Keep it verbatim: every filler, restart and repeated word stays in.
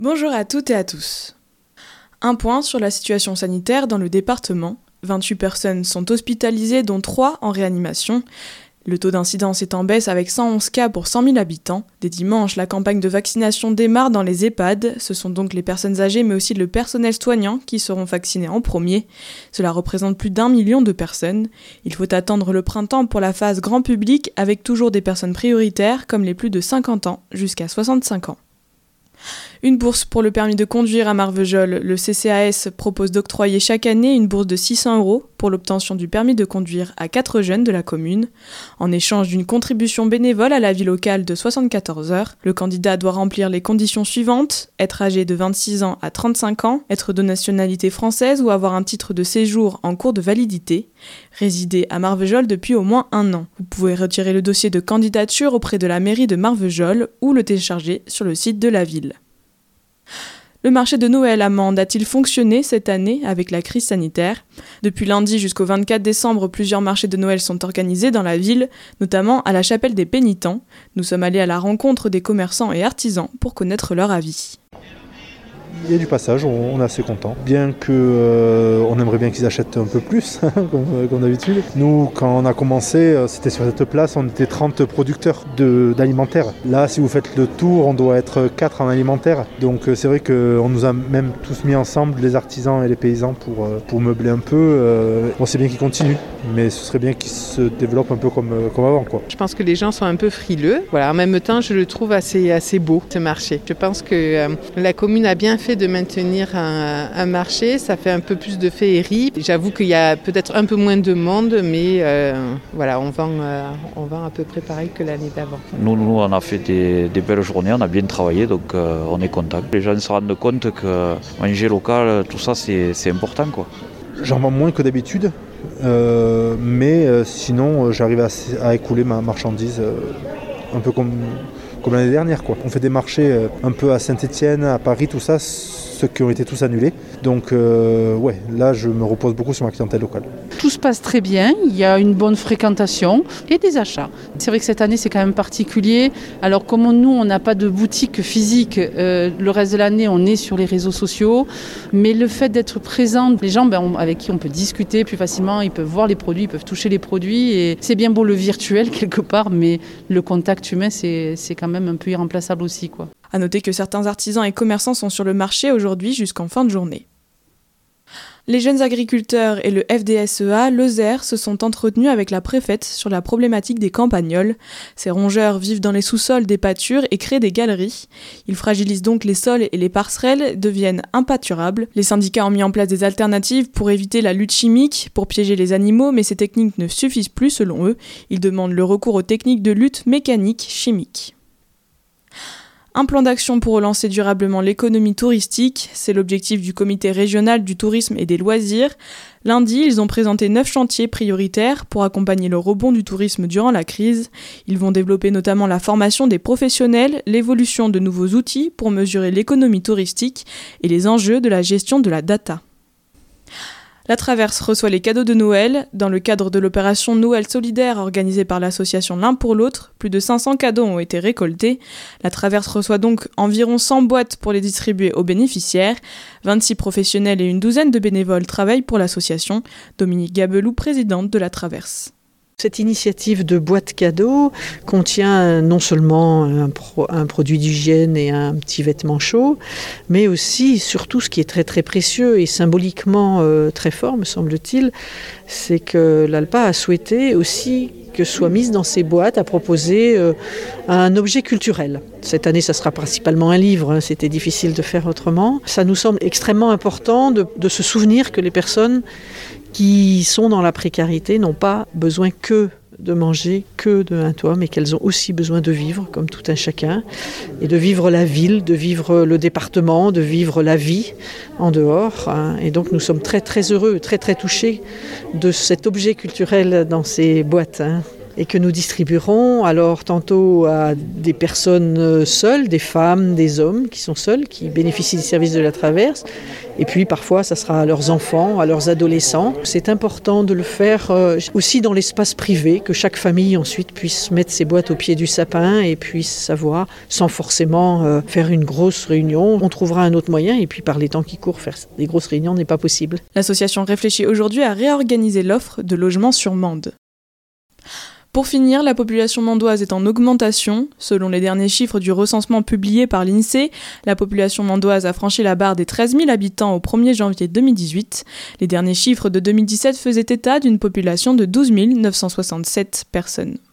Bonjour à toutes et à tous. Un point sur la situation sanitaire dans le département. vingt-huit personnes sont hospitalisées, dont trois en réanimation. Le taux d'incidence est en baisse avec cent onze cas pour cent mille habitants. Dès dimanche, la campagne de vaccination démarre dans les EHPAD. Ce sont donc les personnes âgées mais aussi le personnel soignant qui seront vaccinés en premier. Cela représente plus d'un million de personnes. Il faut attendre le printemps pour la phase grand public avec toujours des personnes prioritaires comme les plus de cinquante ans jusqu'à soixante-cinq ans. Une bourse pour le permis de conduire à Marvejols. Le C C A S propose d'octroyer chaque année une bourse de six cents euros pour l'obtention du permis de conduire à quatre jeunes de la commune. En échange d'une contribution bénévole à la vie locale de soixante-quatorze heures, le candidat doit remplir les conditions suivantes: être âgé de vingt-six ans à trente-cinq ans, être de nationalité française ou avoir un titre de séjour en cours de validité, résider à Marvejols depuis au moins un an. Vous pouvez retirer le dossier de candidature auprès de la mairie de Marvejols ou le télécharger sur le site de la ville. Le marché de Noël à Mende a-t-il fonctionné cette année avec la crise sanitaire ? Depuis lundi jusqu'au vingt-quatre décembre, plusieurs marchés de Noël sont organisés dans la ville, notamment à la chapelle des Pénitents. Nous sommes allés à la rencontre des commerçants et artisans pour connaître leur avis. Il y a du passage, on est assez content. Bien que euh, on aimerait bien qu'ils achètent un peu plus, comme, comme d'habitude. Nous, quand on a commencé, c'était sur cette place, on était trente producteurs de, d'alimentaire. Là, si vous faites le tour, on doit être quatre en alimentaire. Donc c'est vrai qu'on nous a même tous mis ensemble, les artisans et les paysans, pour, pour meubler un peu. Bon, c'est bien qu'ils continuent, mais ce serait bien qu'ils se développent un peu comme, comme avant, quoi. Je pense que les gens sont un peu frileux. Voilà, en même temps, je le trouve assez, assez beau, ce marché. Je pense que euh, la commune a bien fait de maintenir un, un marché, ça fait un peu plus de féerie. J'avoue qu'il y a peut-être un peu moins de monde, mais euh, voilà, on vend, euh, on vend à peu près pareil que l'année d'avant. Nous, nous on a fait des, des belles journées, on a bien travaillé, donc euh, on est content. Les gens se rendent compte que manger local, tout ça, c'est, c'est important, quoi. J'en vends moins que d'habitude, euh, mais euh, sinon, euh, j'arrive à, à écouler ma marchandise euh, un peu comme... comme l'année dernière, quoi. On fait des marchés un peu à Saint-Étienne, à Paris, tout ça, ceux qui ont été tous annulés. Donc euh, ouais, là je me repose beaucoup sur ma clientèle locale. Tout se passe très bien, il y a une bonne fréquentation et des achats. C'est vrai que cette année c'est quand même particulier. Alors comme nous on n'a pas de boutique physique, euh, le reste de l'année on est sur les réseaux sociaux, mais le fait d'être présent, les gens ben, on, avec qui on peut discuter plus facilement, ils peuvent voir les produits, ils peuvent toucher les produits et c'est bien beau le virtuel quelque part, mais le contact humain c'est, c'est quand même un peu irremplaçable aussi, quoi. À noter que certains artisans et commerçants sont sur le marché aujourd'hui jusqu'en fin de journée. Les jeunes agriculteurs et le F D S E A Lozère se sont entretenus avec la préfète sur la problématique des campagnols. Ces rongeurs vivent dans les sous-sols des pâtures et créent des galeries. Ils fragilisent donc les sols et les passerelles deviennent impâturables. Les syndicats ont mis en place des alternatives pour éviter la lutte chimique, pour piéger les animaux, mais ces techniques ne suffisent plus selon eux. Ils demandent le recours aux techniques de lutte mécanique chimique. Un plan d'action pour relancer durablement l'économie touristique, c'est l'objectif du comité régional du tourisme et des loisirs. Lundi, ils ont présenté neuf chantiers prioritaires pour accompagner le rebond du tourisme durant la crise. Ils vont développer notamment la formation des professionnels, l'évolution de nouveaux outils pour mesurer l'économie touristique et les enjeux de la gestion de la data. La Traverse reçoit les cadeaux de Noël. Dans le cadre de l'opération Noël solidaire organisée par l'association L'un pour l'autre, plus de cinq cents cadeaux ont été récoltés. La Traverse reçoit donc environ cent boîtes pour les distribuer aux bénéficiaires. vingt-six professionnels et une douzaine de bénévoles travaillent pour l'association. Dominique Gabelou, présidente de la Traverse. Cette initiative de boîte cadeau contient non seulement un, pro, un produit d'hygiène et un petit vêtement chaud, mais aussi, surtout, ce qui est très très précieux et symboliquement euh, très fort, me semble-t-il, c'est que l'A L P A a souhaité aussi que soit mise dans ces boîtes à proposer euh, un objet culturel. Cette année, ça sera principalement un livre, hein, c'était difficile de faire autrement. Ça nous semble extrêmement important de, de se souvenir que les personnes qui sont dans la précarité n'ont pas besoin que de manger, que d'un toit, mais qu'elles ont aussi besoin de vivre, comme tout un chacun, et de vivre la ville, de vivre le département, de vivre la vie en dehors. Hein. Et donc nous sommes très très heureux, très très touchés de cet objet culturel dans ces boîtes. Hein. et que nous distribuerons alors tantôt à des personnes seules, des femmes, des hommes qui sont seuls, qui bénéficient des services de la Traverse, et puis parfois ça sera à leurs enfants, à leurs adolescents. C'est important de le faire aussi dans l'espace privé, que chaque famille ensuite puisse mettre ses boîtes au pied du sapin et puisse savoir, sans forcément faire une grosse réunion. On trouvera un autre moyen, et puis par les temps qui courent, faire des grosses réunions n'est pas possible. L'association réfléchit aujourd'hui à réorganiser l'offre de logements sur Mende. Pour finir, la population mandoise est en augmentation. Selon les derniers chiffres du recensement publié par l'INSEE, la population mandoise a franchi la barre des treize mille habitants au premier janvier deux mille dix-huit. Les derniers chiffres de deux mille dix-sept faisaient état d'une population de douze mille neuf cent soixante-sept personnes.